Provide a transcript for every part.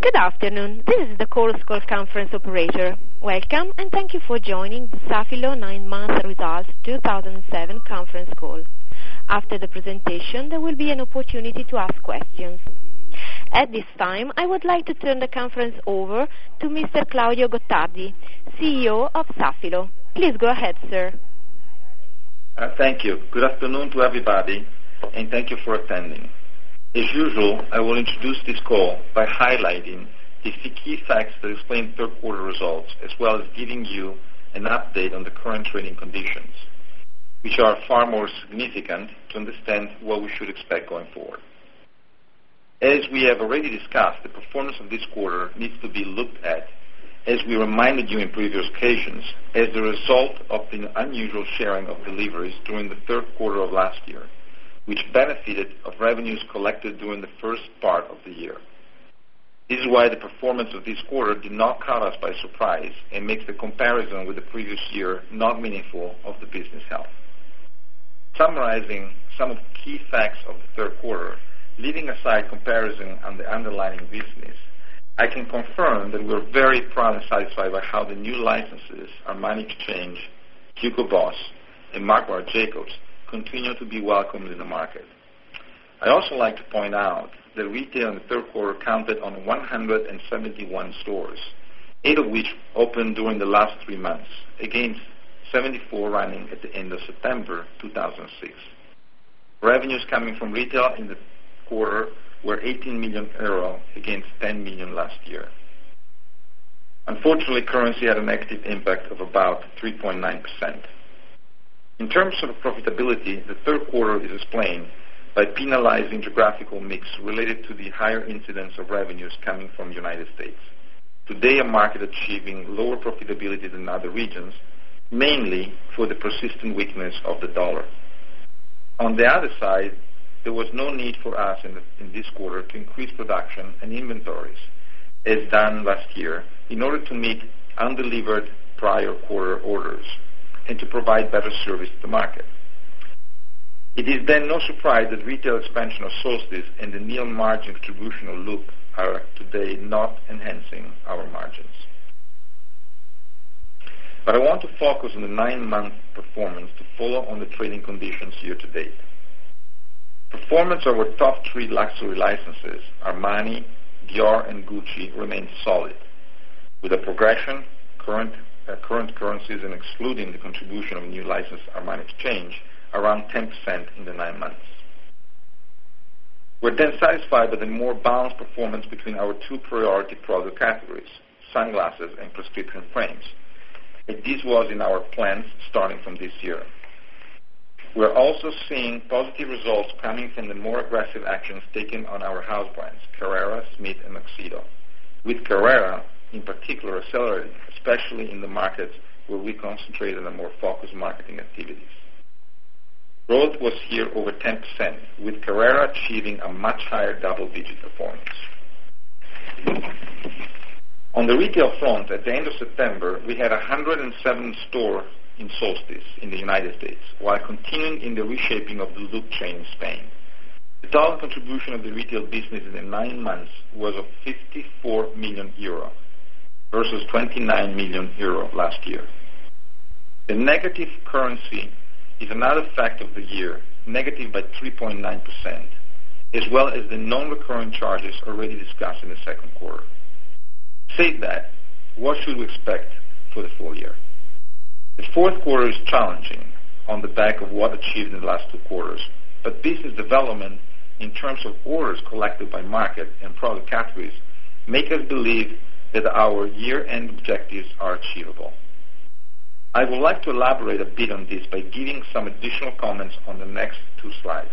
Good afternoon. This is the Chorus Call conference operator. Welcome, and thank you for joining the Safilo 9-month results 2007 conference call. After the presentation, there will be an opportunity to ask questions. At this time, I would like to turn the conference over to Mr. Claudio Gottardi, CEO of Safilo. Please go ahead, sir. Thank you. Good afternoon to everybody, and thank you for attending. As usual, I will introduce this call by highlighting the key facts that explain third quarter results, as well as giving you an update on the current trading conditions, which are far more significant to understand what we should expect going forward. As we have already discussed, the performance of this quarter needs to be looked at, as we reminded you in previous occasions, as the result of the unusual sharing of deliveries during the third quarter of last year, which benefited of revenues collected during the first part of the year. This is why the performance of this quarter did not caught us by surprise and makes the comparison with the previous year not meaningful of the business health. Summarizing some of the key facts of the third quarter, leaving aside comparison on the underlying business, I can confirm that we're very proud and satisfied by how the new licenses, Armani Exchange, Hugo Boss, and Marc Jacobs Jacobs, continue to be welcomed in the market. I also like to point out that retail in the third quarter counted on 171 stores, 8 of which opened during the last 3 months, against 74 running at the end of September 2006. Revenues coming from retail in the quarter were 18 million euro against 10 million last year. Unfortunately, currency had a negative impact of about 3.9%. In terms of profitability, the third quarter is explained by penalizing geographical mix related to the higher incidence of revenues coming from the United States. Today, a market achieving lower profitability than other regions, mainly for the persistent weakness of the dollar. On the other side, there was no need for us in this quarter to increase production and inventories, as done last year, in order to meet undelivered prior quarter orders and to provide better service to the market. It is then no surprise that retail expansion of Solstice and the nil margin contribution of Loop are today not enhancing our margins. But I want to focus on the 9-month performance to follow on the trading conditions year to date. Performance of our top 3 luxury licenses, Armani, Dior, and Gucci, remains solid, with a progression, current currencies and excluding the contribution of new license Armani Exchange, around 10% in the 9 months. We're then satisfied with the more balanced performance between our 2 priority product categories, sunglasses and prescription frames. And this was in our plans starting from this year. We're also seeing positive results coming from the more aggressive actions taken on our house brands, Carrera, Smith, and Tuxedo, with Carrera in particular accelerating, especially in the markets where we concentrated on more focused marketing activities. Growth was here over 10%, with Carrera achieving a much higher double-digit performance. On the retail front, at the end of September, we had 107 stores in Solstice in the United States, while continuing in the reshaping of the Loop chain in Spain. The total contribution of the retail business in the 9 months was of 54 million euro versus 29 million euro last year. The negative currency is another fact of the year, negative by 3.9%, as well as the non-recurring charges already discussed in the second quarter. Say that, what should we expect for the full year? The fourth quarter is challenging on the back of what achieved in the last 2 quarters, but business development in terms of orders collected by market and product categories make us believe that our year-end objectives are achievable. I would like to elaborate a bit on this by giving some additional comments on the next 2 slides.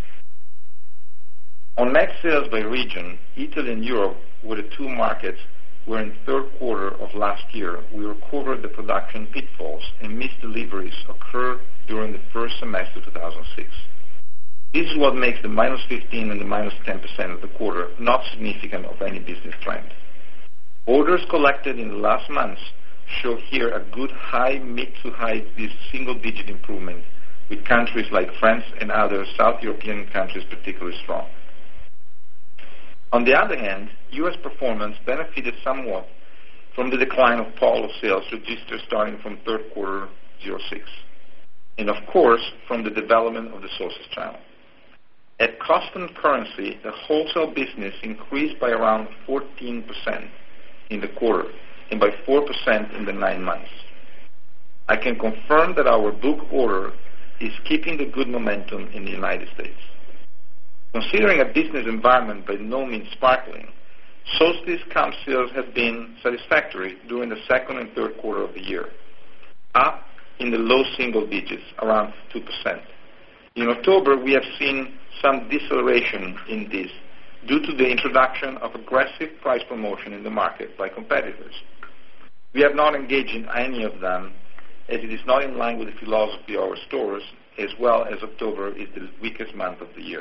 On net sales by region, Italy and Europe were the 2 markets where in the third quarter of last year we recovered the production pitfalls and missed deliveries occurred during the first semester of 2006. This is what makes the minus 15 and the minus 10% of the quarter not significant of any business trend. Orders collected in the last months show here a good mid to high single-digit improvement, with countries like France and other South European countries particularly strong. On the other hand, U.S. performance benefited somewhat from the decline of Polo sales registered starting from third quarter 06, and of course from the development of the sources channel. At constant currency, the wholesale business increased by around 14% in the quarter and by 4% in the 9 months. I can confirm that our book order is keeping the good momentum in the United States. Considering a business environment by no means sparkling, Solstice comp sales have been satisfactory during the second and third quarter of the year, up in the low single digits, around 2%. In October, we have seen some deceleration in this due to the introduction of aggressive price promotion in the market by competitors. We have not engaged in any of them, as it is not in line with the philosophy of our stores, as well as October is the weakest month of the year.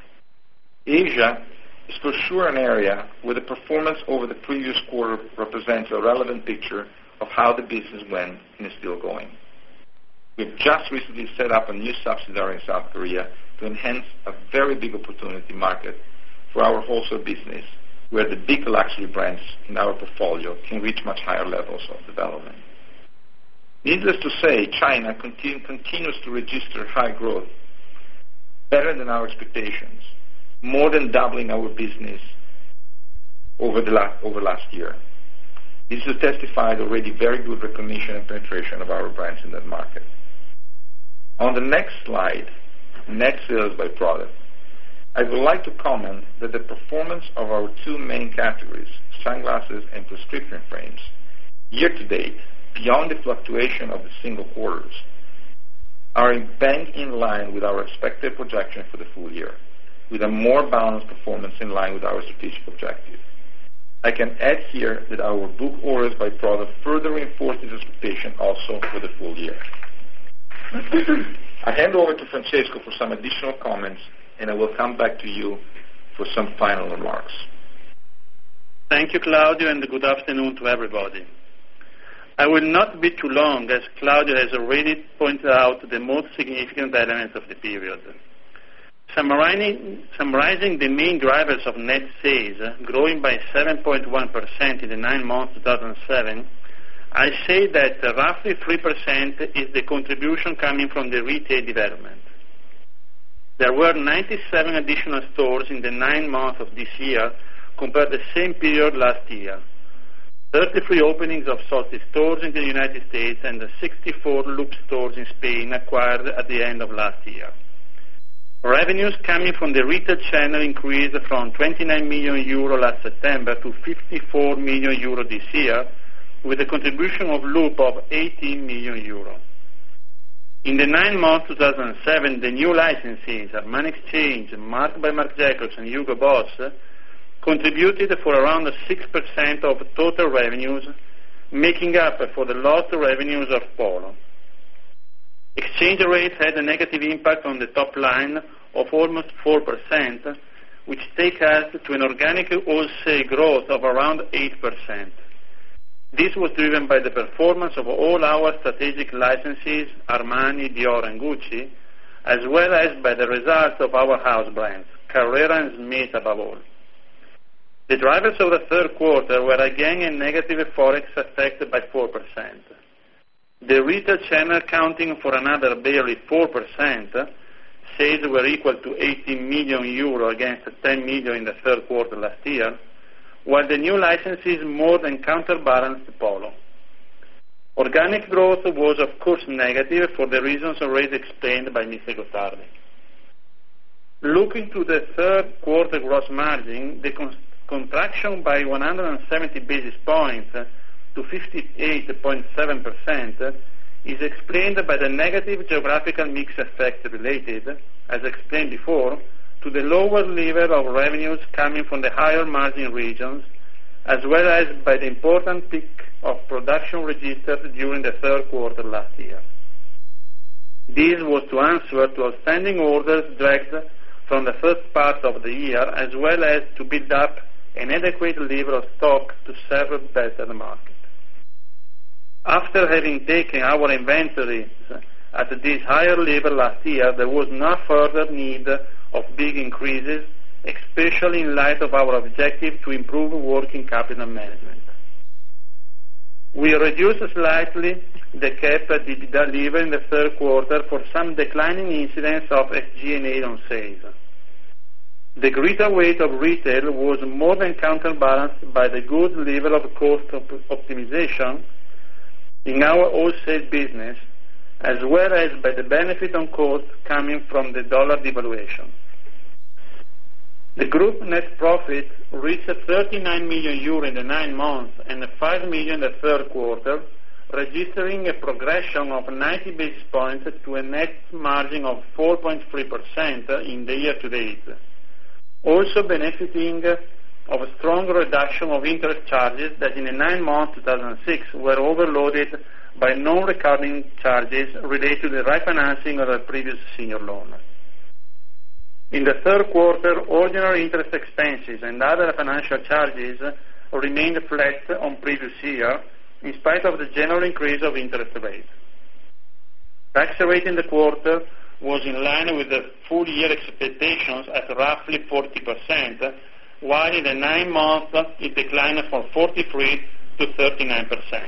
Asia is for sure an area where the performance over the previous quarter represents a relevant picture of how the business went and is still going. We've just recently set up a new subsidiary in South Korea to enhance a very big opportunity market for our wholesale business, where the big luxury brands in our portfolio can reach much higher levels of development. Needless to say, China continues to register high growth, better than our expectations, more than doubling our business over last year. This has testified already very good recognition and penetration of our brands in that market. On the next slide, net sales by product, I would like to comment that the performance of our two main categories, sunglasses and prescription frames, year to date, beyond the fluctuation of the single quarters, are bang in line with our expected projection for the full year, with a more balanced performance in line with our strategic objective. I can add here that our book orders by product further reinforce this expectation also for the full year. I hand over to Francesco for some additional comments, and I will come back to you for some final remarks. Thank you, Claudio, and good afternoon to everybody. I will not be too long, as Claudio has already pointed out the most significant elements of the period. Summarizing the main drivers of net sales, growing by 7.1% in the 9 months 2007, I say that roughly 3% is the contribution coming from the retail development. There were 97 additional stores in the 9 months of this year compared to the same period last year. 33 openings of Solstice stores in the United States and 64 Loop stores in Spain acquired at the end of last year. Revenues coming from the retail channel increased from 29 million euro last September to 54 million euro this year, with a contribution of Loop of 18 million euro. In the 9 months 2007, the new licenses, Armani Exchange, Marc by Marc Jacobs, and Hugo Boss, contributed for around 6% of total revenues, making up for the lost revenues of Polo. Exchange rates had a negative impact on the top line of almost 4%, which takes us to an organic wholesale growth of around 8%. This was driven by the performance of all our strategic licenses, Armani, Dior, and Gucci, as well as by the results of our house brands, Carrera and Smith above all. The drivers of the third quarter were again a negative forex effect by 4%. The retail channel accounting for another barely 4%, sales were equal to 18 million euro against 10 million in the third quarter last year, while the new licenses more than counterbalanced Polo. Organic growth was of course negative for the reasons already explained by Mr. Gottardi. Looking to the third quarter gross margin, the contraction by 170 basis points to 58.7% is explained by the negative geographical mix effect related, as explained before, to the lower level of revenues coming from the higher margin regions, as well as by the important peak of production registered during the third quarter last year. This was to answer to outstanding orders dragged from the first part of the year, as well as to build up an adequate level of stock to serve better the market. After having taken our inventories at this higher level last year, there was no further need of big increases, especially in light of our objective to improve working capital management. We reduced slightly the cap at EBITDA level in the third quarter for some declining incidence of SG&A on sales. The greater weight of retail was more than counterbalanced by the good level of cost optimization in our wholesale business, as well as by the benefit on cost coming from the dollar devaluation. The group net profit reached 39 million euro in the 9 months and 5 million in the third quarter, registering a progression of 90 basis points to a net margin of 4.3% in the year-to-date, also benefiting of a strong reduction of interest charges that in the 9 months 2006 were overloaded by non-recurring charges related to the refinancing of the previous senior loan. In the third quarter, ordinary interest expenses and other financial charges remained flat on previous year, in spite of the general increase of interest rates. Tax rate in the quarter was in line with the full year expectations at roughly 40%, while in the 9 months it declined from 43% to 39%.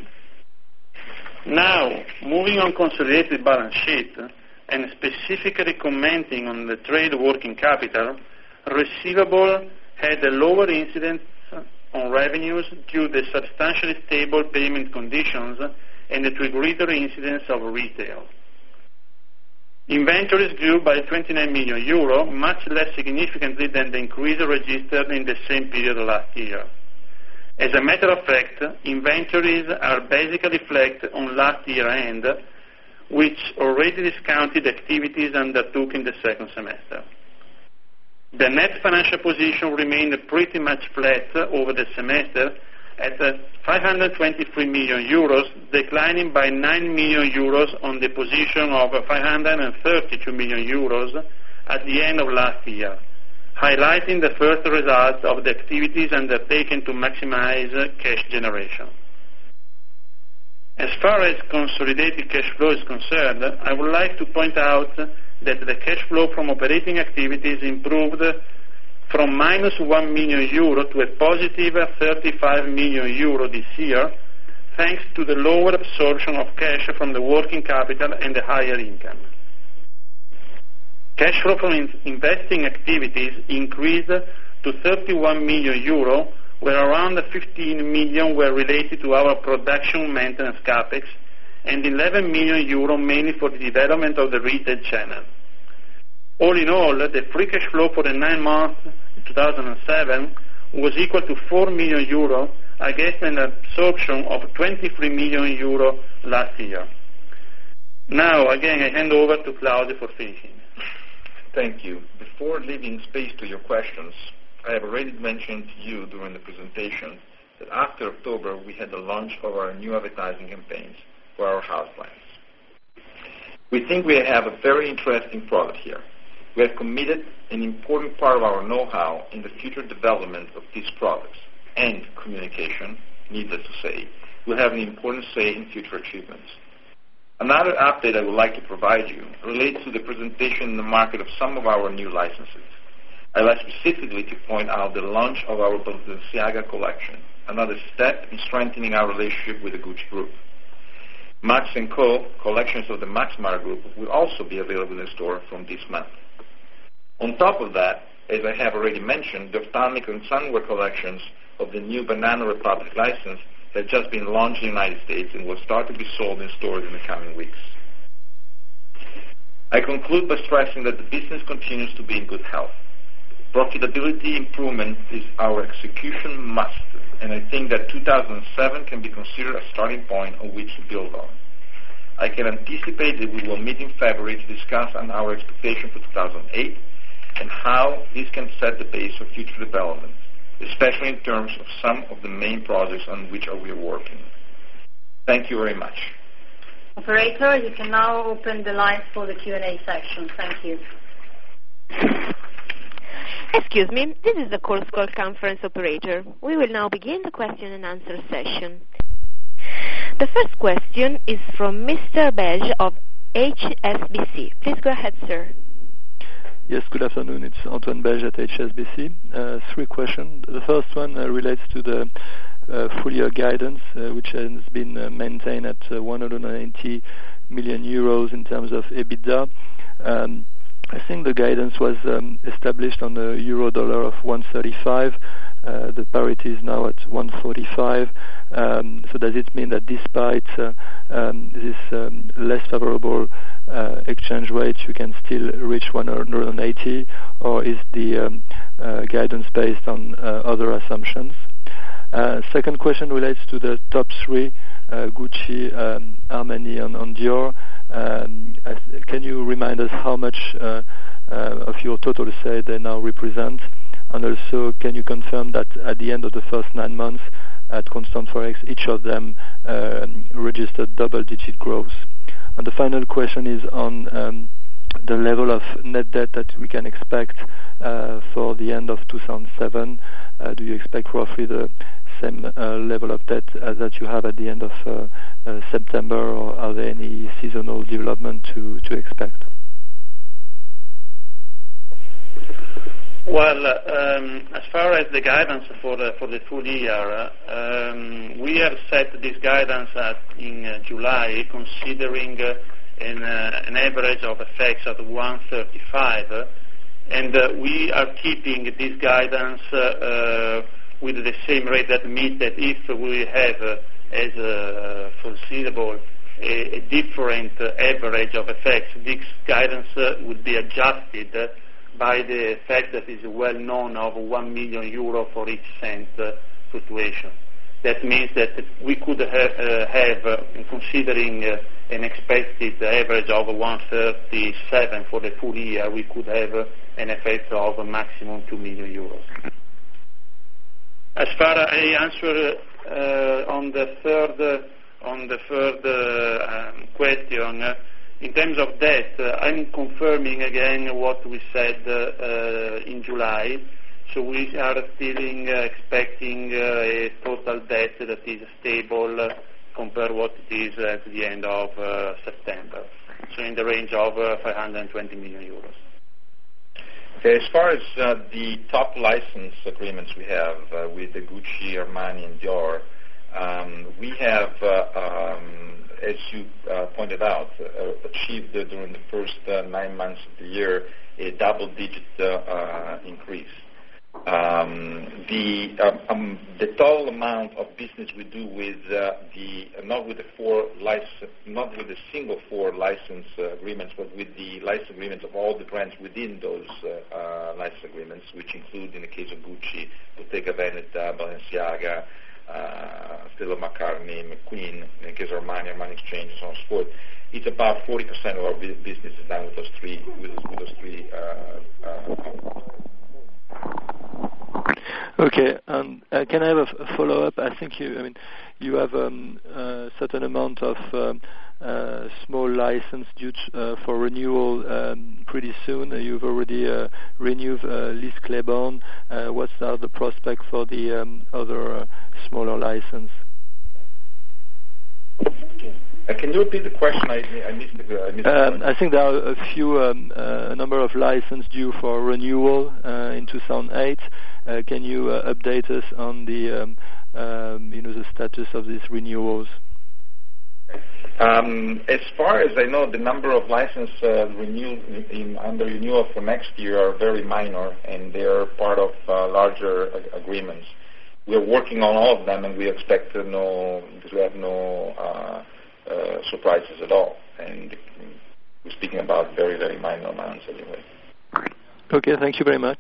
Now, moving on consolidated balance sheet, and specifically commenting on the trade working capital, receivable had a lower incidence on revenues due to the substantially stable payment conditions and to a greater incidence of retail. Inventories grew by 29 million euro, much less significantly than the increase registered in the same period last year. As a matter of fact, inventories are basically flat on last year end, which already discounted activities undertook in the second semester. The net financial position remained pretty much flat over the semester at 523 million euros, declining by 9 million euros on the position of 532 million euros at the end of last year, highlighting the first results of the activities undertaken to maximize cash generation. As far as consolidated cash flow is concerned, I would like to point out that the cash flow from operating activities improved from minus 1 million euro to a positive 35 million euro this year, thanks to the lower absorption of cash from the working capital and the higher income. Cash flow from investing activities increased to 31 million euro, where around 15 million were related to our production maintenance capex, and 11 million euro mainly for the development of the retail channel. All in all, the free cash flow for the 9 months 2007 was equal to 4 million euro against an absorption of 23 million euro last year. Now, again, I hand over to Claudio for finishing. Thank you. Before leaving space to your questions, I have already mentioned to you during the presentation that after October we had the launch of our new advertising campaigns for our house plants. We think we have a very interesting product here. We have committed an important part of our know-how in the future development of these products, and communication, needless to say, will have an important say in future achievements. Another update I would like to provide you relates to the presentation in the market of some of our new licenses. I'd like specifically to point out the launch of our Balenciaga collection, another step in strengthening our relationship with the Gucci Group. Max & Co. collections of the Max Mara Group will also be available in the store from this month. On top of that, as I have already mentioned, the ophthalmic and sunwear collections of the new Banana Republic license have just been launched in the United States and will start to be sold in stores in the coming weeks. I conclude by stressing that the business continues to be in good health. Profitability improvement is our execution must, and I think that 2007 can be considered a starting point on which to build on. I can anticipate that we will meet in February to discuss on our expectation for 2008 and how this can set the base for future development, especially in terms of some of the main projects on which we are working. Thank you very much. Operator, you can now open the lines for the Q&A section. Thank you. Excuse me, this is the Chorus Call conference operator. We will now begin the question and answer session. The first question is from Mr. Belge of HSBC. Please go ahead, sir. Yes, good afternoon. It's Antoine Belge at HSBC. 3 questions. The first one relates to the full-year guidance, which has been maintained at 180 million euros in terms of EBITDA. I think the guidance was established on the euro-dollar of 135. The parity is now at 145. So does it mean that despite this less favorable exchange rate, you can still reach 180, or is the guidance based on other assumptions? Second question relates to the top 3, Gucci, Armani, and Dior. Can you remind us how much of your total sales they now represent? And also, can you confirm that at the end of the first 9 months, at constant forex, each of them registered double-digit growth? And the final question is on the level of net debt that we can expect for the end of 2007. Do you expect roughly the same level of debt that you have at the end of September, or are there any seasonal development to expect? Well, as far as the guidance for the full year, we have set this guidance in July, considering an average of FX at 135, and we are keeping this guidance with the same rate. That means that if we have as foreseeable a different average of FX, this guidance would be adjusted by the fact that is well known of 1 million euro for each cent fluctuation. That means that we could have considering an expected average of 137 for the full year, we could have an effect of a maximum 2 million euros. As far as I answer on the third question, in terms of debt, I'm confirming again what we said in July. So we are still expecting a total debt that is stable compared to what it is at the end of September. So in the range of 520 million euros. Okay, as far as the top license agreements we have with the Gucci, Armani, and Dior, we have, as you pointed out, achieved during the first 9 months of the year a double-digit increase. The total amount of business we do with not with the single 4 license agreements, but with the license agreements of all the brands within those license agreements, which include, in the case of Gucci, Bottega Veneta, Balenciaga, Stella McCartney, McQueen, in the case of Armani, Armani Exchange, and so on and so forth. It's about 40% of our business is done with those three Okay, can I have a follow-up? I think you have a certain amount of small license due for renewal pretty soon. You've already renewed Liz Claiborne. What's the prospect for the other smaller license? Can you repeat the question? I missed it. I think there are a number of licenses due for renewal in 2008. Can you update us on the the status of these renewals? As far as I know, the number of licenses under renewal for next year are very minor, and they are part of larger agreements. We are working on all of them, and we expect because we have no surprises at all. And we're speaking about very, very minor amounts anyway. Okay, thank you very much.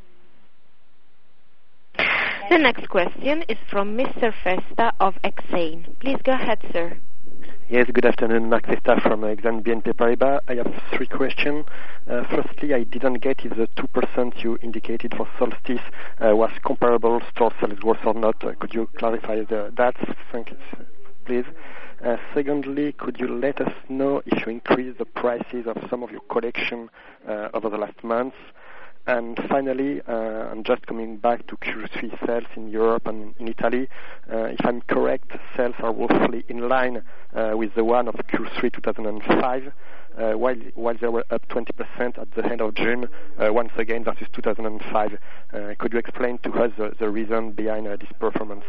The next question is from Mr. Festa of Exane. Please go ahead, sir. Yes, good afternoon. Marc Festa from Exane BNP Paribas. I have 3 questions. Firstly, I didn't get if the 2% you indicated for Solstice was comparable store sales growth or not. Could you clarify that? Thank you, please. Secondly, could you let us know if you increased the prices of some of your collection over the last months? And finally, I'm just coming back to Q3 sales in Europe and in Italy. If I'm correct, sales are roughly in line with the one of Q3 2005, while they were up 20% at the end of June, once again versus 2005. Could you explain to us the reason behind this performance?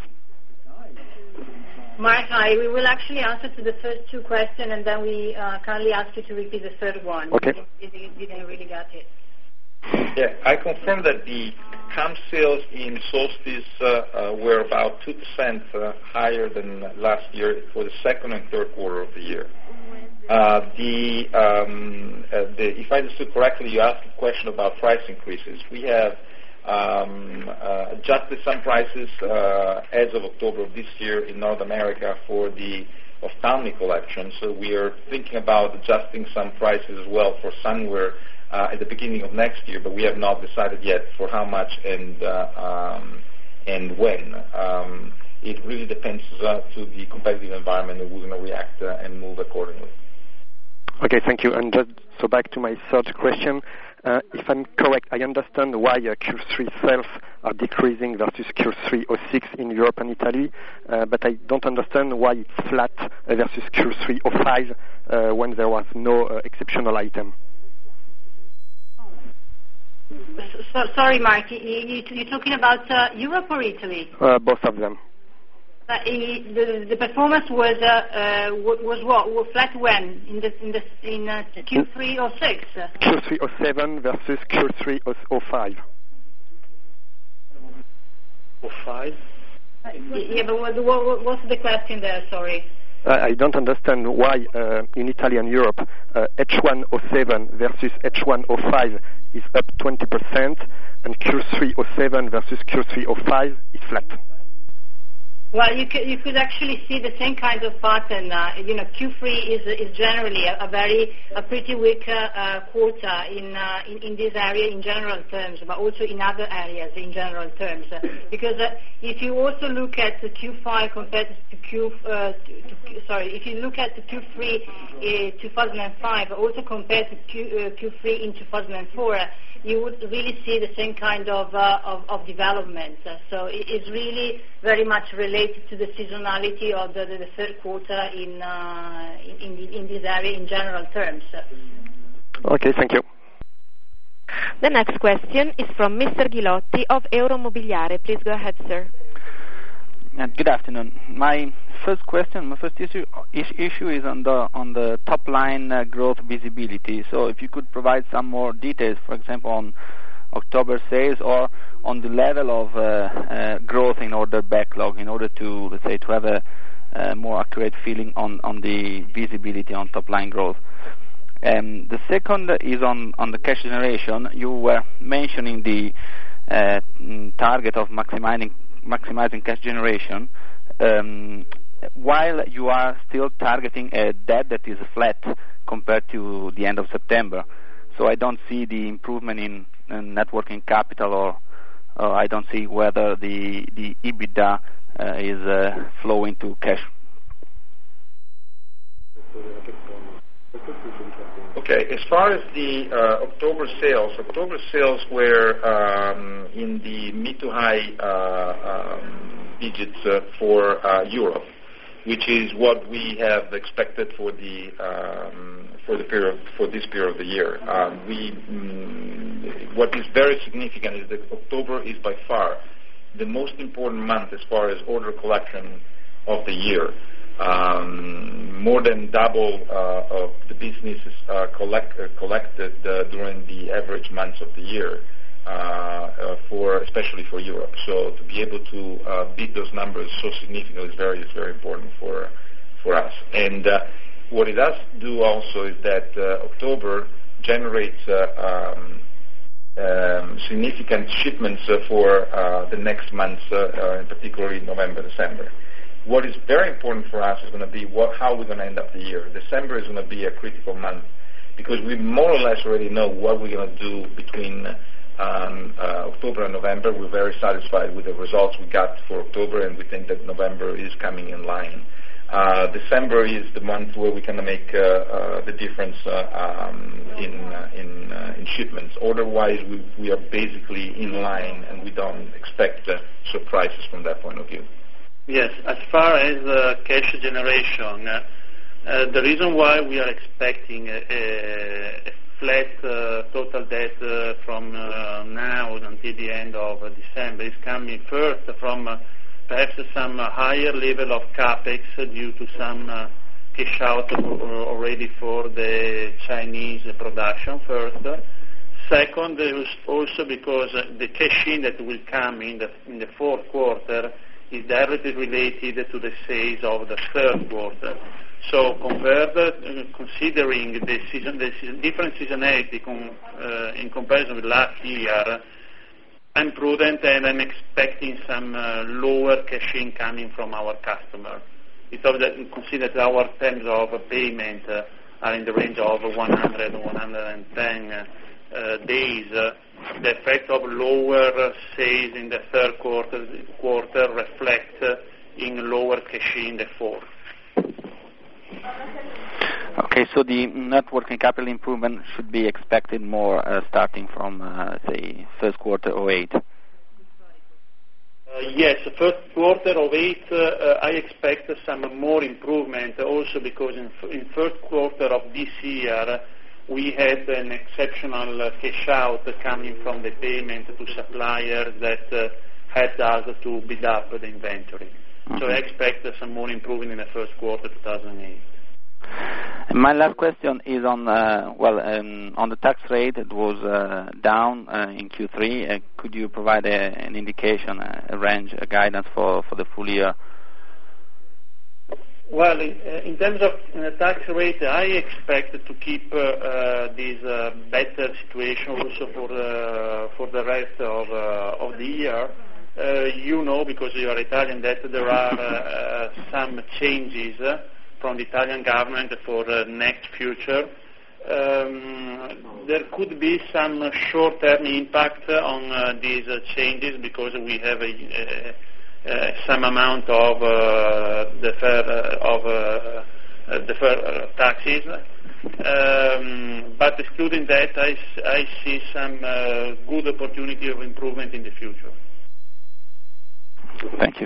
Mark, hi. We will actually answer to the first two questions, and then we kindly ask you to repeat the third one. Okay. You didn't really get it. Yeah, I confirm that the comp sales in Solstice were about 2% higher than last year for the second and third quarter of the year. If I understood correctly, you asked a question about price increases. We have adjusted some prices as of October of this year in North America for the ophthalmic collection. So we are thinking about adjusting some prices as well for sunwear at the beginning of next year, but we have not decided yet for how much and when. It really depends to the competitive environment, and we're going to react and move accordingly. Okay, thank you. And just so back to my third question, if I'm correct, I understand why Q3 sales are decreasing versus Q3 06 in Europe and Italy, but I don't understand why it's flat versus Q3 05 when there was no exceptional item. Sorry, Mark. You're talking about Europe or Italy? Both of them. The performance was what? Was flat when in Q3 06? Q3 07 versus Q3 05. 05? Yeah, but what's the question there? Sorry. I don't understand why in Italy and Europe H1 07 versus H1 05 is up 20%, and Q3 07 versus Q3 05 is flat. Well, you could actually see the same kind of pattern. Q3 is generally a pretty weak quarter in this area in general terms, but also in other areas in general terms. Because if you also look at the Q5 compared to if you look at the Q3 2005, also compared to Q3 in 2004. You would really see the same kind of development. So it's really very much related to the seasonality of the third quarter in this area in general terms. Okay, thank you. The next question is from Mr. Ghilotti of Euromobiliare. Please go ahead, sir. Good afternoon. My first issue is on the top line growth visibility. So if you could provide some more details, for example, on October sales or on the level of growth in order backlog, in order to, let's say, to have a more accurate feeling on the visibility on top line growth. The second is on the cash generation. You were mentioning the target of maximizing cash generation, while you are still targeting a debt that is flat compared to the end of September. So I don't see the improvement in net working capital, or I don't see whether the EBITDA is flowing to cash. Okay, as far as the October sales were in the mid to high digits for Europe, which is what we have expected for this period of the year. What is very significant is that October is by far the most important month as far as order collection of the year. More than double of the business is collected during the average months of the year, especially for Europe. So to be able to beat those numbers so significantly is very important for us. And what it does do also is that October generates significant shipments for the next months, particularly November, December. What is very important for us is going to be how we're going to end up the year. December is going to be a critical month because we more or less already know what we're going to do between October and November. We're very satisfied with the results we got for October, and we think that November is coming in line. December is the month where we can make the difference in shipments. Otherwise, we are basically in line, and we don't expect surprises from that point of view. Yes, as far as cash generation, the reason why we are expecting a flat total debt from now until the end of December is coming first from perhaps some higher level of capex due to some cash out already for the Chinese production first. Second, also because the cash in that will come in the fourth quarter is directly related to the sales of the third quarter. So considering the different seasonality in comparison with last year, I'm prudent and I'm expecting some lower cash in coming from our customer. Because consider that our terms of payment are in the range of 100 or 110 days. The effect of lower sales in the third quarter reflects in lower cash in the fourth. Okay, so the net working capital improvement should be expected more starting from, say, first quarter 2008. Yes, first quarter of 2008, I expect some more improvement also because in first quarter of this year, we had an exceptional cash out coming from the payment to suppliers that helped us to build up the inventory. Mm-hmm. So I expect some more improvement in the first quarter 2008. My last question is on the tax rate. It was down in Q3. Could you provide an indication, a range, a guidance for the full year? Well, in terms of tax rate, I expect to keep this better situation also for the rest of the year. You know, because you are Italian, that there are some changes from the Italian government for next future. There could be some short-term impact on these changes because we have some amount of deferred taxes. But excluding that, I see some good opportunity of improvement in the future. Thank you.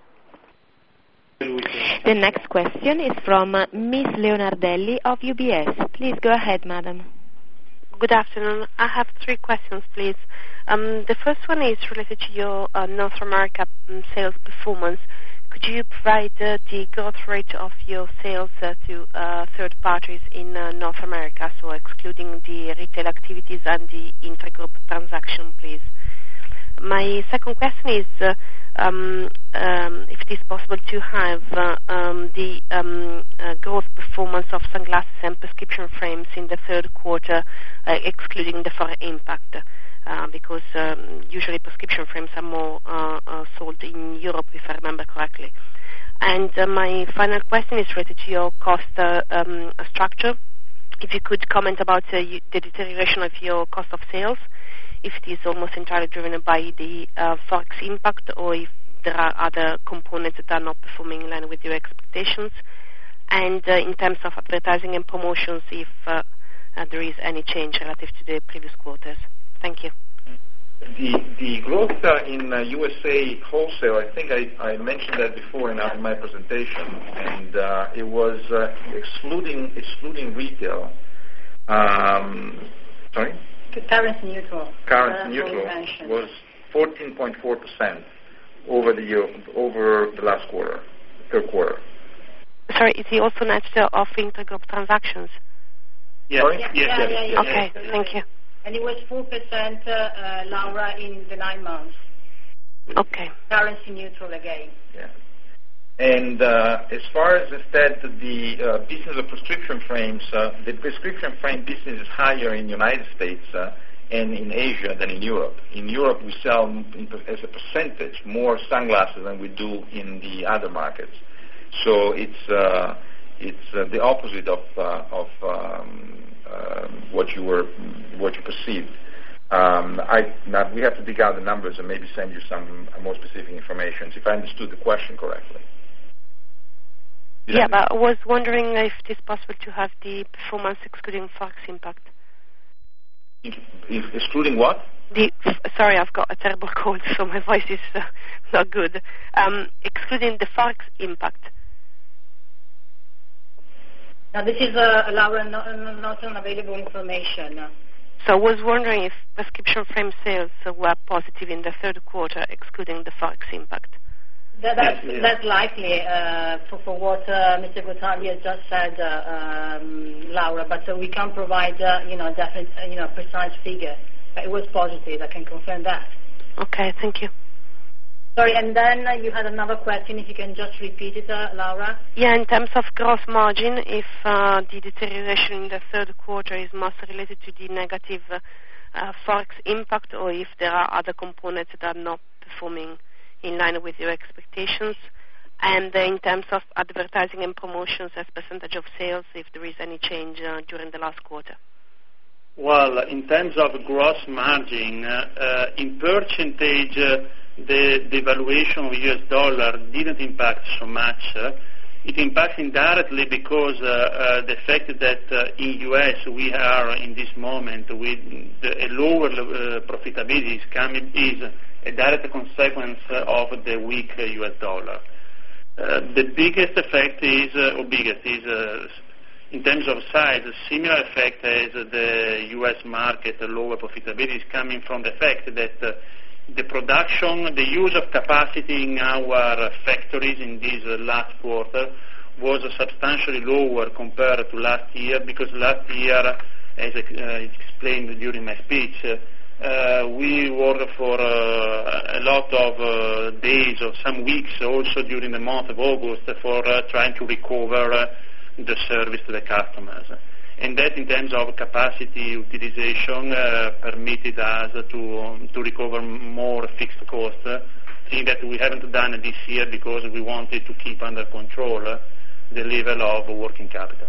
The next question is from Miss Leonardelli of UBS. Please go ahead, madam. Good afternoon. I have 3 questions, please. The first one is related to your North America sales performance. Could you provide the growth rate of your sales to third parties in North America, so excluding the retail activities and the intergroup transaction, please? My second question is if it is possible to have the growth performance of sunglasses and prescription frames in the third quarter, excluding the foreign impact, because usually prescription frames are more sold in Europe, if I remember correctly. And my final question is related to your cost structure. If you could comment about the deterioration of your cost of sales, if it is almost entirely driven by the Forex impact, or if there are other components that are not performing in line with your expectations, and in terms of advertising and promotions, if there is any change relative to the previous quarters. Thank you. The growth in USA wholesale, I think I mentioned that before in my presentation, and it was excluding retail. Sorry? Currency neutral. Currency neutral was 14.4% over the last quarter, third quarter. Sorry, is he also net of intergroup transactions? Yes. Sorry? Yes. Okay, thank you. And it was 4%, Laura, in the 9 months. Okay. Currency neutral again. Yeah. And as far as instead the business of prescription frames, the prescription frame business is higher in the United States and in Asia than in Europe. In Europe, we sell as a percentage more sunglasses than we do in the other markets. So it's the opposite of what you perceived. Now we have to dig out the numbers and maybe send you some more specific information if I understood the question correctly. Yeah, but I was wondering if it is possible to have the performance excluding Forex impact. Excluding what? Sorry, I've got a terrible cold, so my voice is not good. Excluding the Forex impact. Now, this is, Laura, not unavailable information. So I was wondering if prescription frame sales were positive in the third quarter, excluding the Forex impact. That's likely for what Mr. Gottardi has just said, Laura, but we can't provide definite, precise figure. But it was positive. I can confirm that. Okay, thank you. Sorry, and then you had another question. If you can just repeat it, Laura. Yeah, in terms of gross margin, if the deterioration in the third quarter is mostly related to the negative Forex impact, or if there are other components that are not performing in line with your expectations, and in terms of advertising and promotions as percentage of sales, if there is any change during the last quarter. Well, in terms of gross margin, in percentage, the devaluation of US dollar didn't impact so much. It impacts indirectly because the fact that in US we are in this moment with a lower profitability is a direct consequence of the weak US dollar. The biggest effect is in terms of size, a similar effect as the US market lower profitability is coming from the fact that the production, the use of capacity in our factories in this last quarter was substantially lower compared to last year, because last year, as explained during my speech, we worked for a lot of days or some weeks also during the month of August for trying to recover the service to the customers. And that, in terms of capacity utilization, permitted us to recover more fixed costs, thing that we haven't done this year because we wanted to keep under control the level of working capital.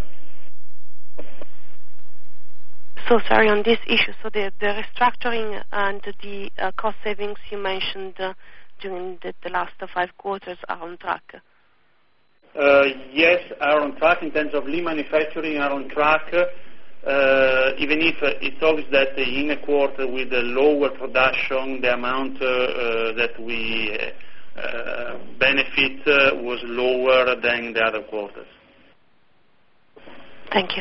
So sorry, on this issue, so the restructuring and the cost savings you mentioned during the last 5 quarters are on track? Yes, are on track in terms of lean manufacturing, are on track, even if it's obvious that in a quarter with a lower production, the amount that we benefit was lower than the other quarters. Thank you.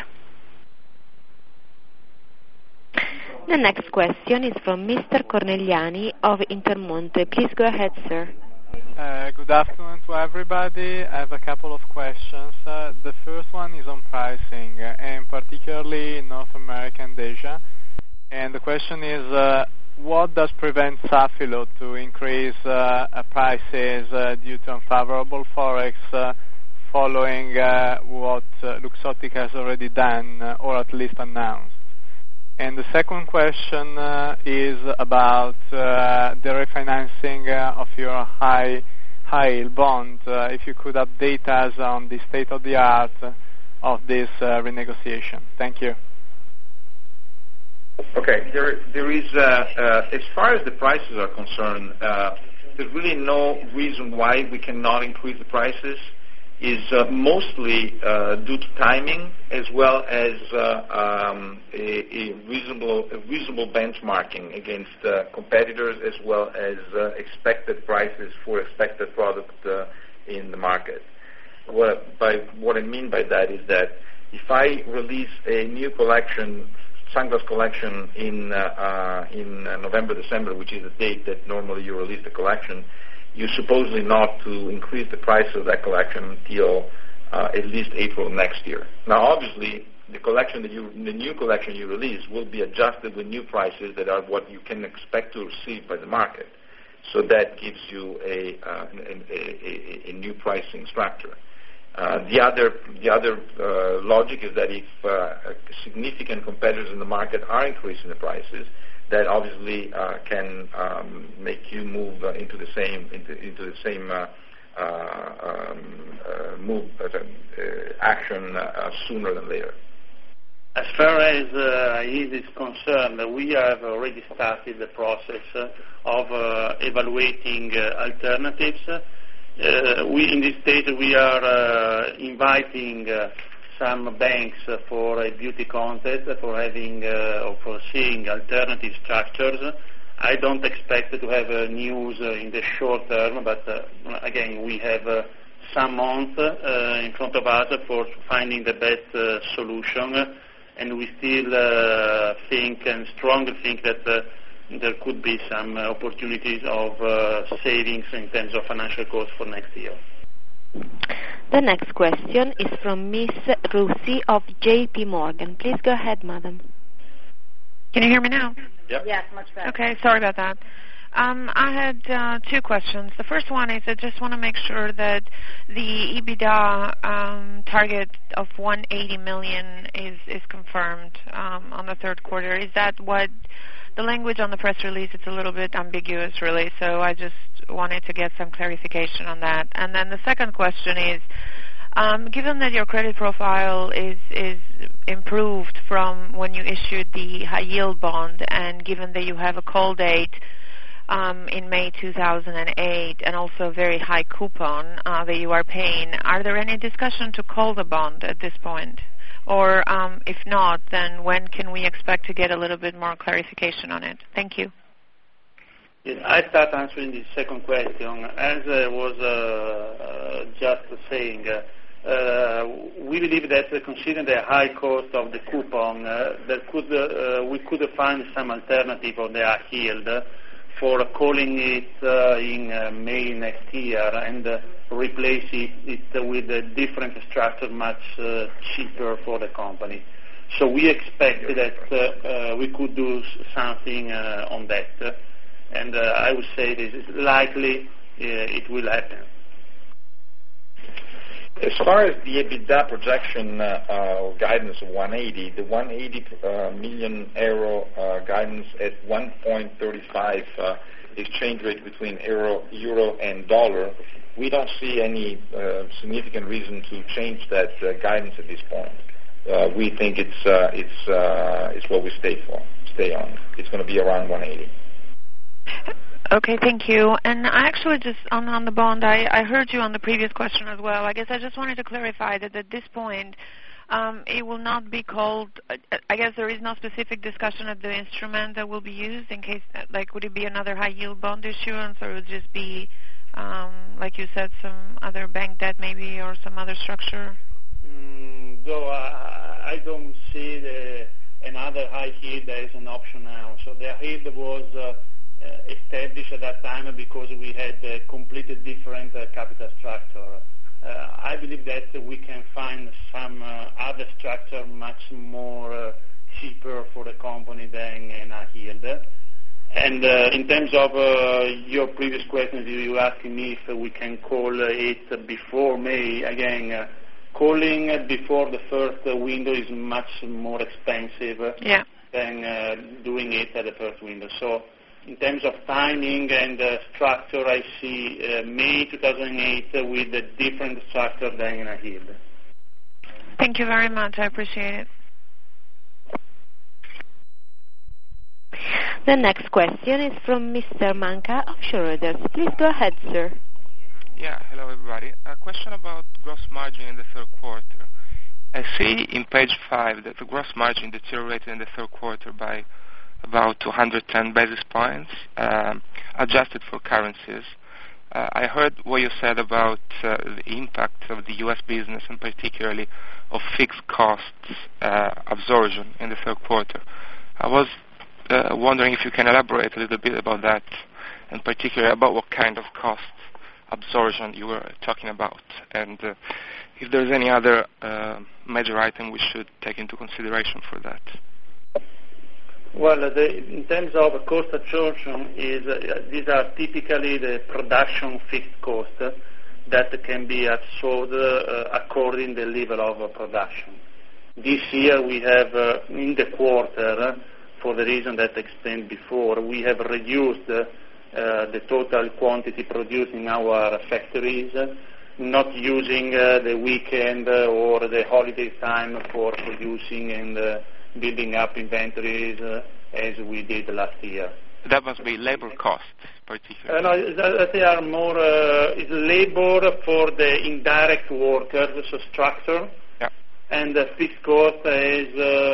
The next question is from Mr. Corneliani of Intermonte. Please go ahead, sir. Good afternoon to everybody. I have a couple of questions. The first one is on pricing, and particularly in North America and Asia. And the question is, what does prevent Safilo to increase prices due to unfavorable Forex following what Luxottica has already done or at least announced? And the second question is about the refinancing of your high yield bond. If you could update us on the state of the art of this renegotiation. Thank you. Okay, there is, as far as the prices are concerned, there's really no reason why we cannot increase the prices. Is mostly due to timing, as well as a reasonable benchmarking against competitors, as well as expected prices for expected product in the market. What I mean by that is that if I release a new collection, sunglass collection in November, December, which is the date that normally you release the collection, you're supposedly not to increase the price of that collection until at least April next year. Now, obviously, the new collection you release will be adjusted with new prices that are what you can expect to receive by the market. So that gives you a new pricing structure. The other logic is that if significant competitors in the market are increasing the prices, that obviously can make you move into the same action sooner than later. As far as it is concerned, we have already started the process of evaluating alternatives. in this stage we are inviting some banks for a beauty contest, for having or for seeing alternative structures. I don't expect to have news in the short term, but again, we have some months in front of us for finding the best solution, and we still think and strongly think that there could be some opportunities of savings in terms of financial costs for next year. The next question is from Miss Russi of JP Morgan. Please go ahead, madam. Can you hear me now? Yep. Yes, much better. Okay, sorry about that. I had two questions. The first one is I just want to make sure that the EBITDA target of 180 million is confirmed on the third quarter. Is that what the language on the press release? It's a little bit ambiguous, really, so I just wanted to get some clarification on that. And then the second question is, given that your credit profile is improved from when you issued the high-yield bond, and given that you have a call date in May 2008 and also a very high coupon that you are paying, are there any discussion to call the bond at this point? Or if not, then when can we expect to get a little bit more clarification on it? Thank you. Yes, I start answering the second question. As I was just saying, we believe that considering the high cost of the coupon, we could find some alternative on the high yield for calling it in May next year and replace it with a different structure much cheaper for the company. So we expect that we could do something on that, and I would say this is likely it will happen. As far as the EBITDA projection or guidance of 180, the 180 million euro guidance at 1.35 exchange rate between euro and dollar, we don't see any significant reason to change that guidance at this point. We think it's what we stay on. It's going to be around 180. Okay, thank you. And I actually just, on the bond, I heard you on the previous question as well. I guess I just wanted to clarify that at this point, it will not be called, I guess there is no specific discussion of the instrument that will be used in case, like, would it be another high-yield bond issuance, or would it just be, like you said, some other bank debt maybe, or some other structure? Though I don't see another high yield as an option now. So the high yield was established at that time because we had a completely different capital structure. I believe that we can find some other structure much more cheaper for the company than a high yield. And in terms of your previous question, you asking me if we can call it before May. Again, calling before the first window is much more expensive than doing it at the first window. So in terms of timing and structure, I see May 2008 with a different structure than in a yield. Thank you very much. I appreciate it. The next question is from Mr. Manca of Schroders. Please go ahead, sir. Yeah, hello everybody. A question about gross margin in the third quarter. I see in page 5 that the gross margin deteriorated in the third quarter by about 210 basis points, adjusted for currencies. I heard what you said about the impact of the U.S. business, and particularly of fixed costs absorption in the third quarter. I was wondering if you can elaborate a little bit about that, and particularly about what kind of cost absorption you were talking about, and if there's any other major item we should take into consideration for that. Well, in terms of cost absorption, these are typically the production fixed cost that can be absorbed according to the level of production. This year we have, in the quarter, for the reason that I explained before, we have reduced the total quantity produced in our factories, not using the weekend or the holiday time for producing and building up inventories as we did last year. That must be labor costs, particularly. No, they are more labor for the indirect workers, so structure, and the fixed cost is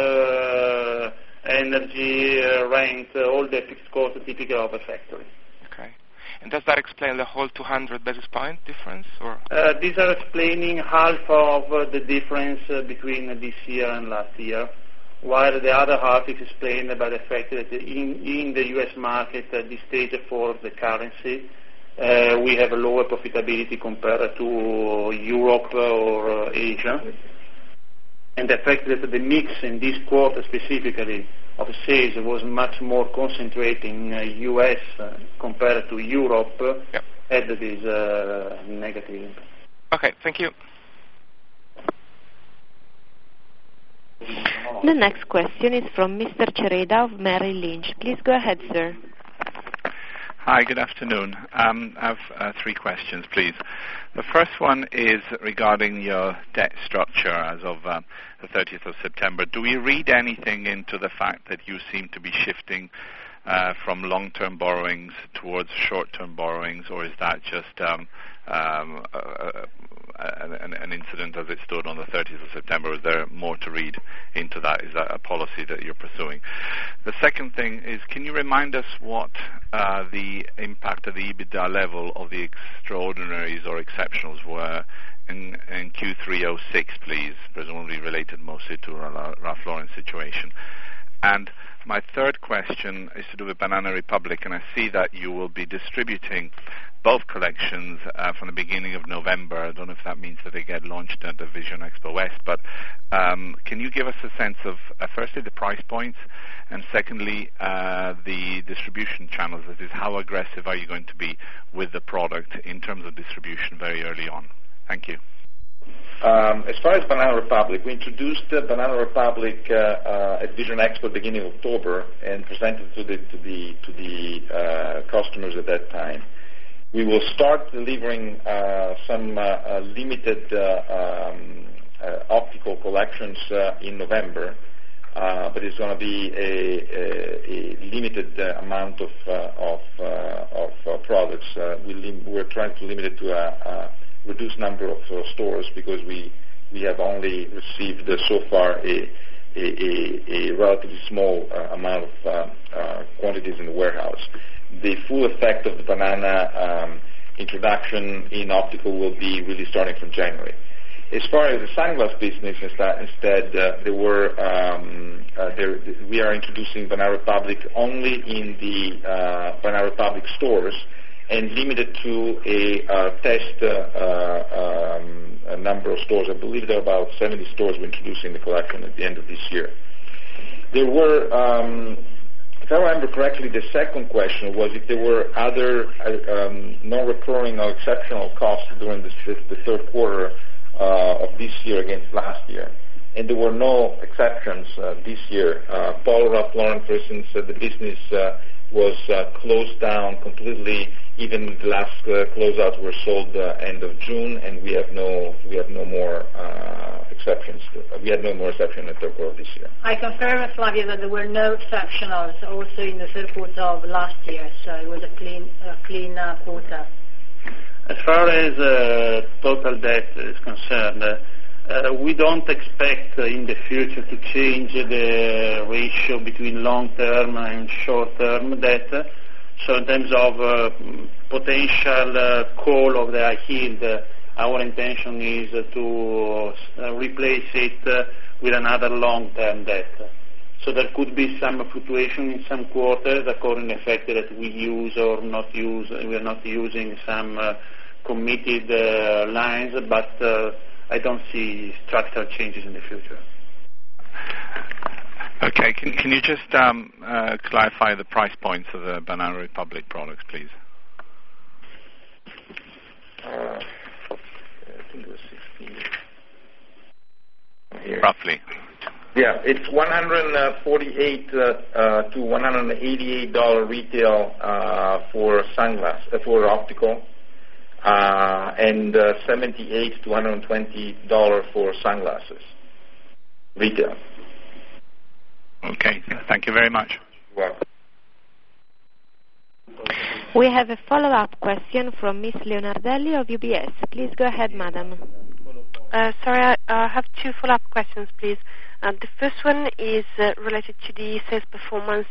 energy, rent, all the fixed costs typical of a factory. Okay. And does that explain the whole 200 basis point difference? Or? These are explaining half of the difference between this year and last year, while the other half is explained by the fact that in the U.S. market at this stage for the currency, we have a lower profitability compared to Europe or Asia. And the fact that the mix in this quarter specifically of sales was much more concentrated in U.S. compared to Europe had this negative impact. Okay, thank you. The next question is from Mr. Cereda of Merrill Lynch. Please go ahead, sir. Hi, good afternoon. I have three questions, please. The first one is regarding your debt structure as of the 30th of September. Do we read anything into the fact that you seem to be shifting from long-term borrowings towards short-term borrowings, or is that just an incident as it stood on the 30th of September? Is there more to read into that? Is that a policy that you're pursuing? The second thing is, can you remind us what the impact of the EBITDA level of the extraordinaries or exceptionals were in Q3 06, please, presumably related mostly to Ralph Lauren situation? And my third question is to do with Banana Republic, and I see that you will be distributing both collections from the beginning of November. I don't know if that means that they get launched at the Vision Expo West, but can you give us a sense of, firstly, the price points, and secondly, the distribution channels? That is, how aggressive are you going to be with the product in terms of distribution very early on? Thank you. As far as Banana Republic, we introduced Banana Republic at Vision Expo beginning of October and presented to the customers at that time. We will start delivering some limited optical collections in November, but it's going to be a limited amount of products. We're trying to limit it to a reduced number of stores because we have only received so far a relatively small amount of quantities in the warehouse. The full effect of the Banana introduction in optical will be really starting from January. As far as the sunglass business, instead, we are introducing Banana Republic only in the Banana Republic stores and limited to a test number of stores. I believe there are about 70 stores we're introducing the collection at the end of this year. There were, if I remember correctly, the second question was if there were other non-recurring or exceptional costs during the third quarter of this year against last year. And there were no exceptions this year. Paul Ralph Lauren, for instance, the business was closed down completely. Even the last closeouts were sold end of June, and we have no more exceptions. We had no more exception in the third quarter of this year. I confirm, Flavio, that there were no exceptionals also in the third quarter of last year, so it was a clean quarter. As far as total debt is concerned, we don't expect in the future to change the ratio between long-term and short-term debt. So in terms of potential call of the high yield, our intention is to replace it with another long-term debt. So there could be some fluctuation in some quarters according to the fact that we use or not use. We are not using some committed lines, but I don't see structural changes in the future. Okay, can you just clarify the price points of the Banana Republic products, please? I think it was 16. Here. Roughly. Yeah, it's $148 to $188 retail for sunglasses, for optical, and $78 to $120 for sunglasses retail. Okay, thank you very much. You're welcome. We have a follow-up question from Miss Leonardelli of UBS. Please go ahead, madam. Sorry, I have two follow-up questions, please. The first one is related to the sales performance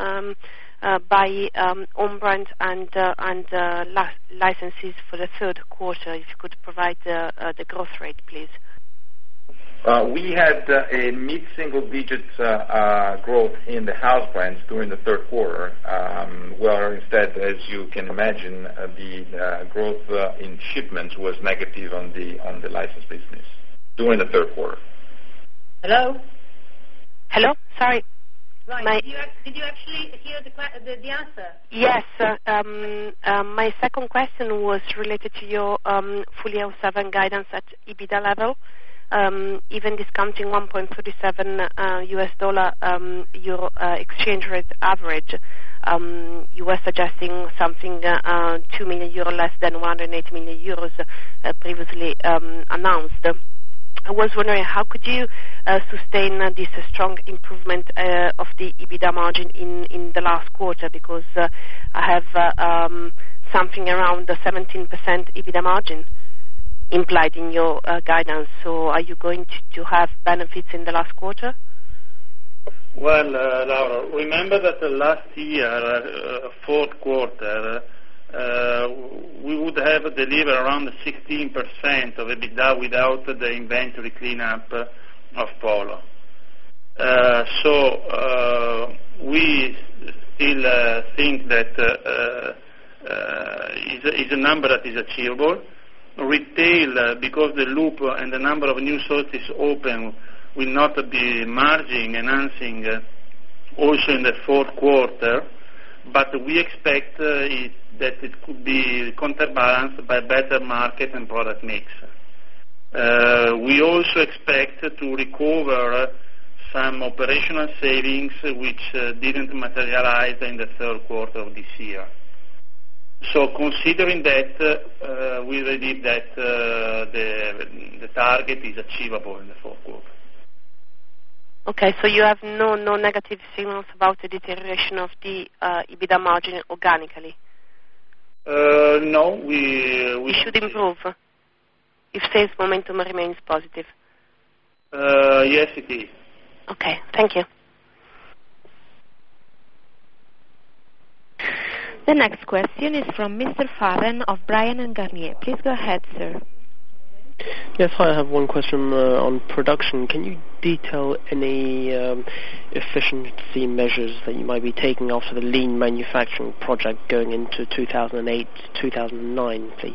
by own brand and licenses for the third quarter. If you could provide the growth rate, please. We had a mid-single-digit growth in the house brands during the third quarter, where instead, as you can imagine, the growth in shipments was negative on the license business during the third quarter. Hello? Hello? Sorry. Right. Did you actually hear the answer? Yes. My second question was related to your full year 2007 guidance at EBITDA level. Even discounting 1.37 US dollar euro exchange rate average, you were suggesting something 2 million euro less than 180 million euros previously announced. I was wondering, how could you sustain this strong improvement of the EBITDA margin in the last quarter? Because I have something around the 17% EBITDA margin implied in your guidance. So are you going to have benefits in the last quarter? Well, Laura, remember that last year, fourth quarter, we would have delivered around 16% of EBITDA without the inventory cleanup of Polo. So we still think that is a number that is achievable. Retail, because the loop and the number of new sources open will not be margin enhancing also in the fourth quarter, but we expect that it could be counterbalanced by better market and product mix. We also expect to recover some operational savings which didn't materialize in the third quarter of this year. So considering that, we believe that the target is achievable in the fourth quarter. Okay, so you have no negative signals about the deterioration of the EBITDA margin organically? No, we should improve if sales momentum remains positive. Yes, it is. Okay, thank you. The next question is from Mr. Farren of Bryan & Garnier. Please go ahead, sir. Yes, hi, I have one question on production. Can you detail any efficiency measures that you might be taking after the lean manufacturing project going into 2008, 2009, please?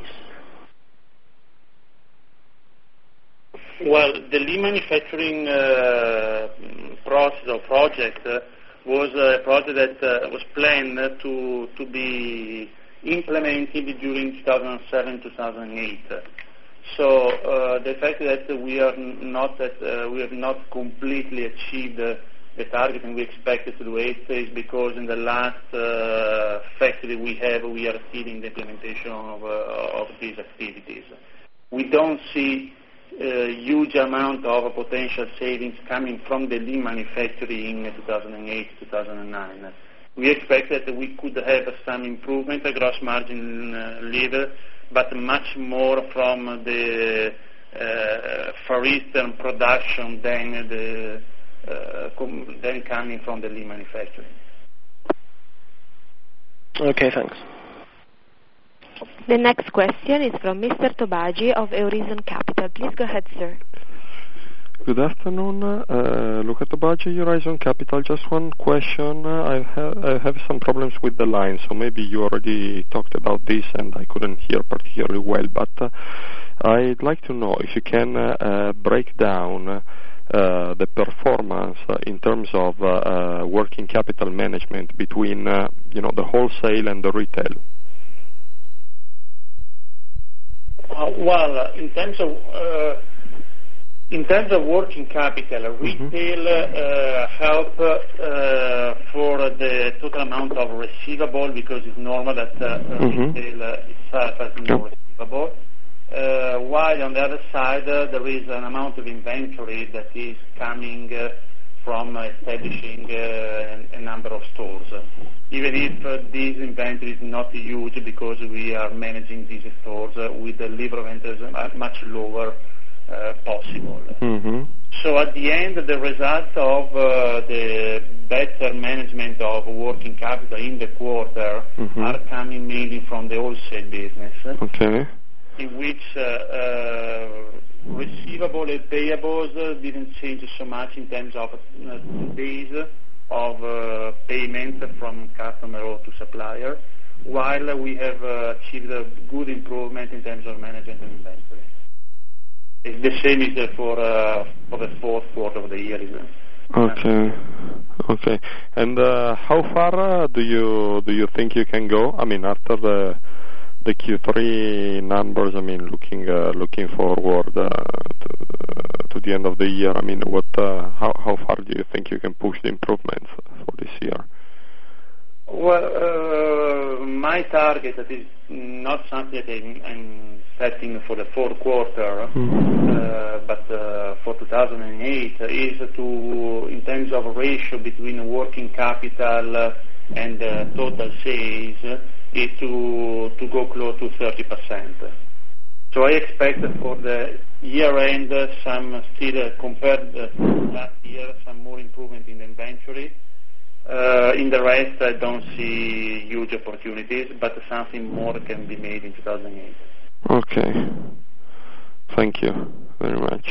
Well, the lean manufacturing process or project was a project that was planned to be implemented during 2007-2008. So the fact that we have not completely achieved the target and we expected to do it is because in the last factory we are still in the implementation of these activities. We don't see a huge amount of potential savings coming from the lean manufacturing in 2008-2009. We expect that we could have some improvement at gross margin level, but much more from the Far Eastern production than coming from the lean manufacturing. Okay, thanks. The next question is from Mr. Tobagi of Eurizon Capital. Please go ahead, sir. Good afternoon. Luca Tobagi, Eurizon Capital. Just one question. I have some problems with the line, so maybe you already talked about this and I couldn't hear particularly well, but I'd like to know if you can break down the performance in terms of working capital management between the wholesale and the retail. Well, in terms of working capital, retail help for the total amount of receivable because it's normal that retail itself has no receivable. While on the other side there is an amount of inventory that is coming from establishing a number of stores, even if this inventory is not huge because we are managing these stores with the level of inventory much lower possible. Mm-hmm. So at the end, the result of the better management of working capital in the quarter are coming mainly from the wholesale business, in which receivable and payables didn't change so much in terms of days of payment from customer or to supplier, while we have achieved a good improvement in terms of management and inventory. It's the same as for the fourth quarter of the year. Okay. And how far do you think you can go? I mean, after the Q3 numbers. I mean, looking forward to the end of the year. I mean, how far do you think you can push the improvements for this year? Well, my target, that is not something that I'm setting for the fourth quarter, but for 2008, is to, in terms of ratio between working capital and total sales, is to go close to 30%. So I expect for the year end some still compared to last year, some more improvement in the inventory. In the rest, I don't see huge opportunities, but something more can be made in 2008. Okay. Thank you very much.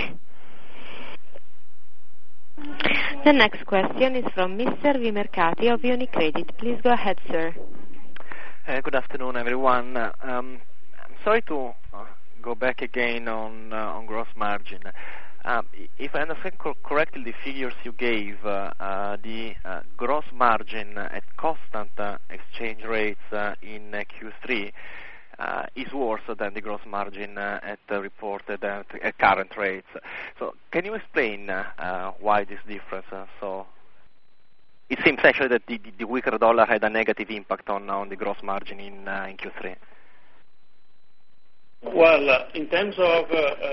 The next question is from Mr. Vimercati of Unicredit. Please go ahead, sir. Good afternoon, everyone. I'm sorry to go back again on gross margin. If I understand correctly, the figures you gave, the gross margin at constant exchange rates in Q3 is worse than the gross margin at reported at current rates. So can you explain why this difference? So it seems actually that the weaker dollar had a negative impact on the gross margin in Q3. Well, in terms of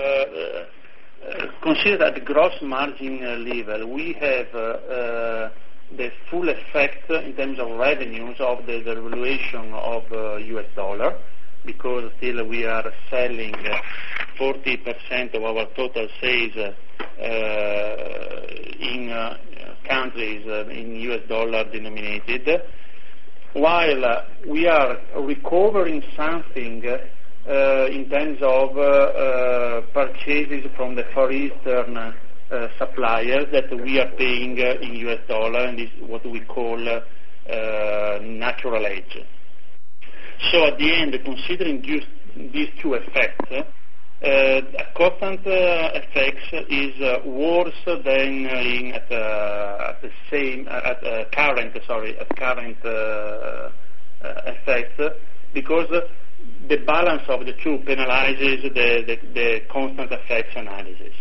consider at the gross margin level, we have the full effect in terms of revenues of the devaluation of US dollar, because still we are selling 40% of our total sales in countries in US dollar denominated, while we are recovering something in terms of purchases from the Far Eastern suppliers that we are paying in US dollar, and is what we call natural hedge. So at the end, considering these two effects, constant effects is worse than at current effects, because the balance of the two penalizes the constant effects analysis.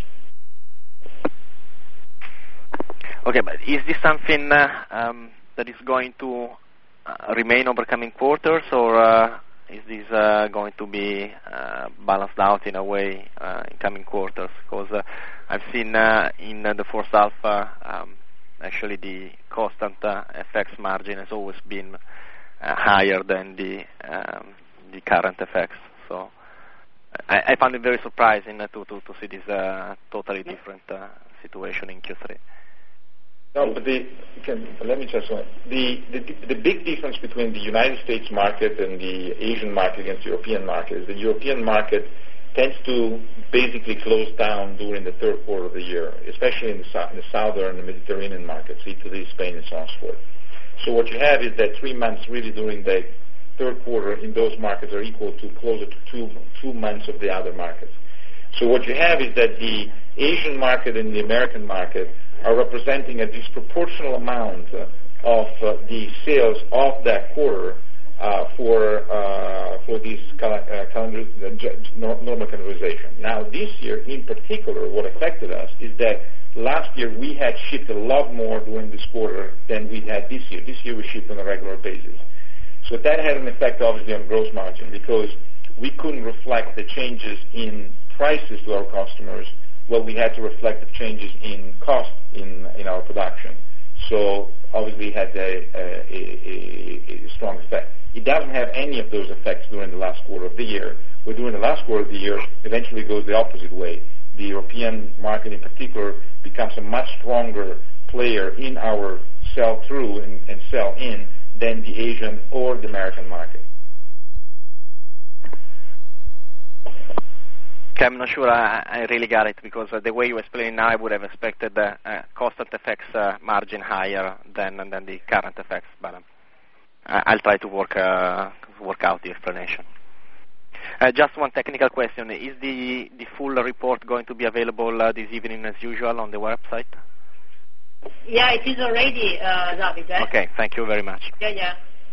Okay, but is this something that is going to remain over coming quarters, or is this going to be balanced out in a way in coming quarters? Because I've seen in the first half, actually the constant effects margin has always been higher than the current effects. So I found it very surprising to see this totally different situation in Q3. No, but let me just say, the big difference between the United States market and the Asian market against the European market is the European market tends to basically close down during the third quarter of the year, especially in the southern and Mediterranean markets, Italy, Spain, and so on and so forth. So what you have is that 3 months really during the third quarter in those markets are equal to closer to two months of the other markets. So what you have is that the Asian market and the American market are representing a disproportional amount of the sales of that quarter for this normal calendarization. Now, this year in particular, what affected us is that last year we had shipped a lot more during this quarter than we had this year. This year we shipped on a regular basis. So that had an effect obviously on gross margin, because we couldn't reflect the changes in prices to our customers well, we had to reflect the changes in cost in our production. So obviously it had a strong effect. It doesn't have any of those effects during the last quarter of the year. But during the last quarter of the year, eventually goes the opposite way. The European market in particular becomes a much stronger player in our sell-through and sell-in than the Asian or the American market. Okay, I'm not sure I really got it, because the way you explain now, I would have expected the constant effects margin higher than the current effects, but I'll try to work out the explanation. Just one technical question. Is the full report going to be available this evening as usual on the website? Yeah, it is already, Davide. Okay, thank you very much. Yeah.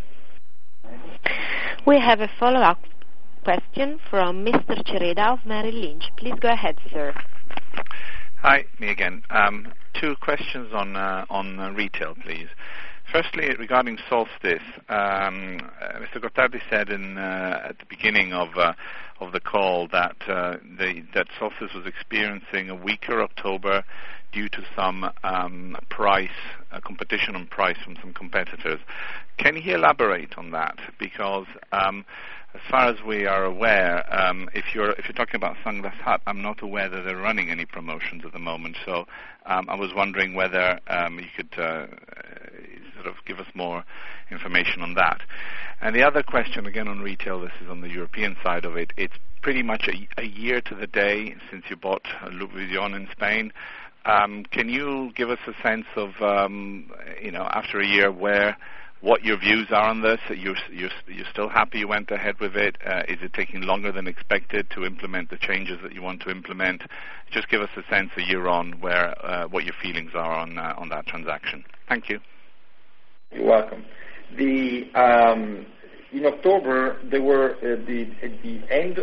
We have a follow-up question from Mr. Cereda of Merrill Lynch. Please go ahead, sir. Hi, me again. Two questions on retail, please. Firstly, regarding Solstice, Mr. Gottardi said at the beginning of the call that Solstice was experiencing a weaker October due to some competition on price from some competitors. Can he elaborate on that? Because as far as we are aware, if you're talking about Sunglass Hut, I'm not aware that they're running any promotions at the moment. So I was wondering whether you could sort of give us more information on that. And the other question, again on retail, this is on the European side of it. It's pretty much a year to the day since you bought Look Vision in Spain. Can you give us a sense of, after a year, what your views are on this? You're still happy you went ahead with it? Is it taking longer than expected to implement the changes that you want to implement? Just give us a sense a year on what your feelings are on that transaction. Thank you. You're welcome. In October, there were at the end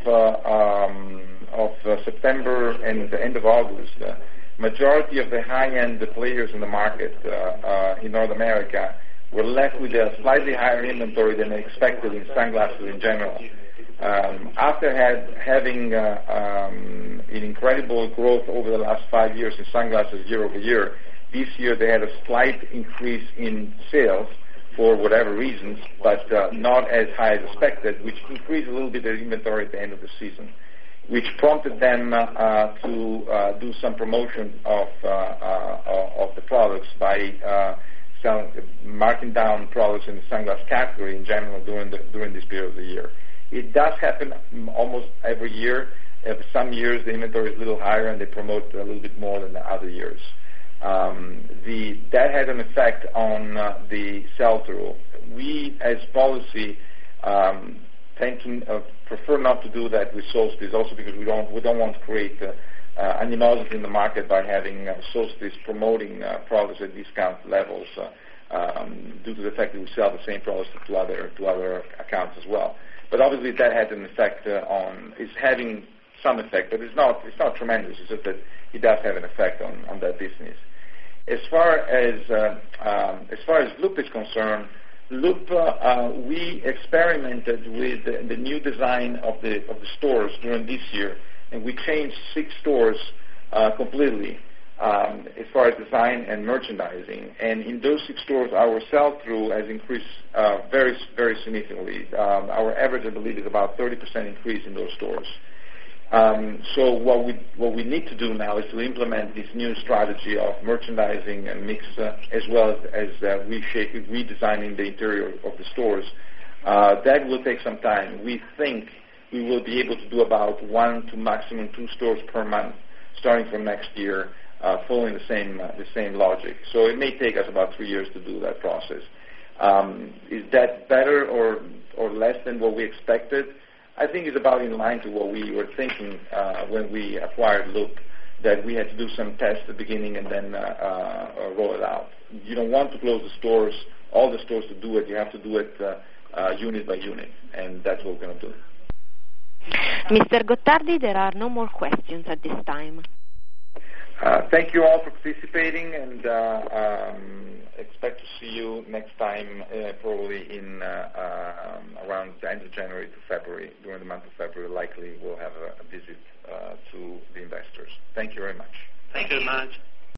of September and the end of August, majority of the high-end players in the market in North America were left with a slightly higher inventory than expected in sunglasses in general. After having an incredible growth over the last 5 years in sunglasses year over year, this year they had a slight increase in sales for whatever reasons, but not as high as expected, which increased a little bit their inventory at the end of the season, which prompted them to do some promotion of the products by marking down products in the sunglass category in general during this period of the year. It does happen almost every year. Some years the inventory is a little higher and they promote a little bit more than the other years. That had an effect on the sell-through. We, as policy, tend to prefer not to do that with Solstice, also because we don't want to create animosity in the market by having Solstice promoting products at discount levels due to the fact that we sell the same products to other accounts as well. But obviously that had an effect it's having some effect, but it's not tremendous. It's just that it does have an effect on that business. As far as Loop is concerned, Loop, we experimented with the new design of the stores during this year, and we changed 6 stores completely as far as design and merchandising. And in those 6 stores, our sell-through has increased very, very significantly. Our average, I believe, is about 30% increase in those stores. So what we need to do now is to implement this new strategy of merchandising and mix, as well as redesigning the interior of the stores. That will take some time. We think we will be able to do about 1 to maximum 2 stores per month, starting from next year, following the same logic. So it may take us about 3 years to do that process. Is that better or less than what we expected? I think it's about in line to what we were thinking when we acquired Loop, that we had to do some tests at the beginning and then roll it out. You don't want to close the stores, all the stores to do it. You have to do it unit by unit, and that's what we're going to do. Mr. Gottardi, there are no more questions at this time. Thank you all for participating, and expect to see you next time, probably in around around the end of January to February, during the month of February, likely we'll have a visit to the investors. Thank you very much. Thank you very much.